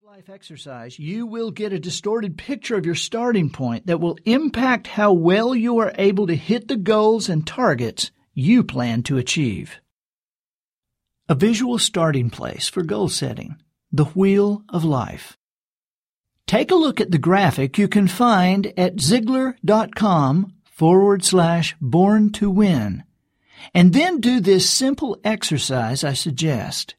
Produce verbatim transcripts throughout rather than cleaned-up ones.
Life exercise, you will get a distorted picture of your starting point that will impact how well you are able to hit the goals and targets you plan to achieve. A visual starting place for goal setting, the Wheel of Life. Take a look at the graphic you can find at Ziglar.com forward slash born to win, and then do this simple exercise I suggest.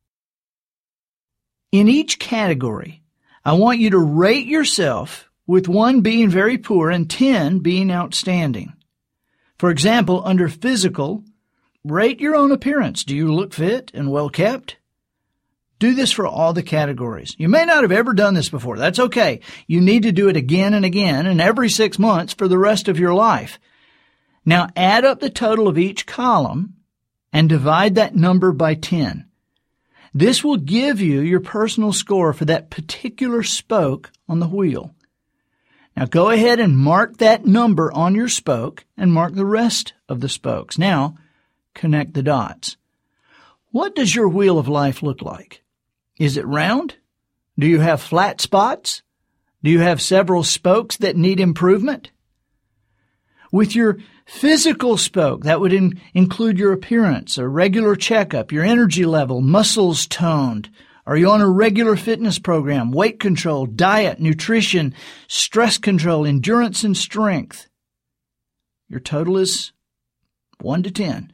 In each category, I want you to rate yourself, with one being very poor and ten being outstanding. For example, under physical, rate your own appearance. Do you look fit and well kept? Do this for all the categories. You may not have ever done this before. That's okay. You need to do it again and again and every six months for the rest of your life. Now add up the total of each column and divide that number by ten. This will give you your personal score for that particular spoke on the wheel. Now go ahead and mark that number on your spoke and mark the rest of the spokes. Now connect the dots. What does your wheel of life look like? Is it round? Do you have flat spots? Do you have several spokes that need improvement? With your physical spoke, that would in, include your appearance, a regular checkup, your energy level, muscles toned. Are you on a regular fitness program, weight control, diet, nutrition, stress control, endurance, and strength? Your total is one to ten.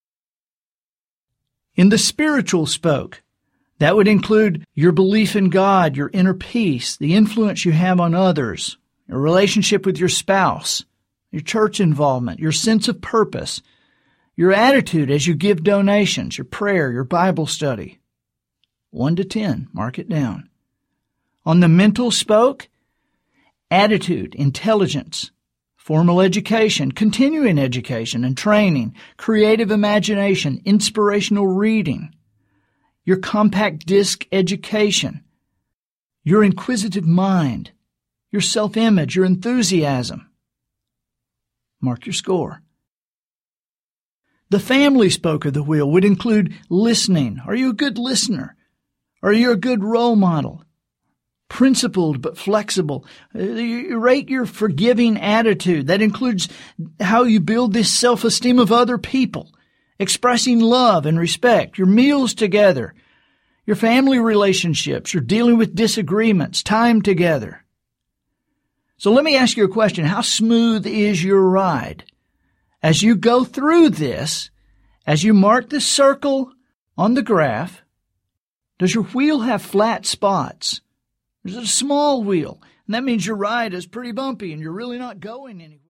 In the spiritual spoke, that would include your belief in God, your inner peace, the influence you have on others, your relationship with your spouse, your church involvement, your sense of purpose, your attitude as you give donations, your prayer, your Bible study. One to ten, mark it down. On the mental spoke, attitude, intelligence, formal education, continuing education and training, creative imagination, inspirational reading, your compact disc education, your inquisitive mind, your self-image, your enthusiasm. Mark your score. The family spoke of the wheel would include listening. Are you a good listener? Are you a good role model? Principled but flexible. You rate your forgiving attitude. That includes how you build this self-esteem of other people, expressing love and respect, your meals together, your family relationships, your dealing with disagreements, time together. So let me ask you a question. How smooth is your ride? As you go through this, as you mark the circle on the graph, does your wheel have flat spots? Is it a small wheel? And that means your ride is pretty bumpy and you're really not going anywhere.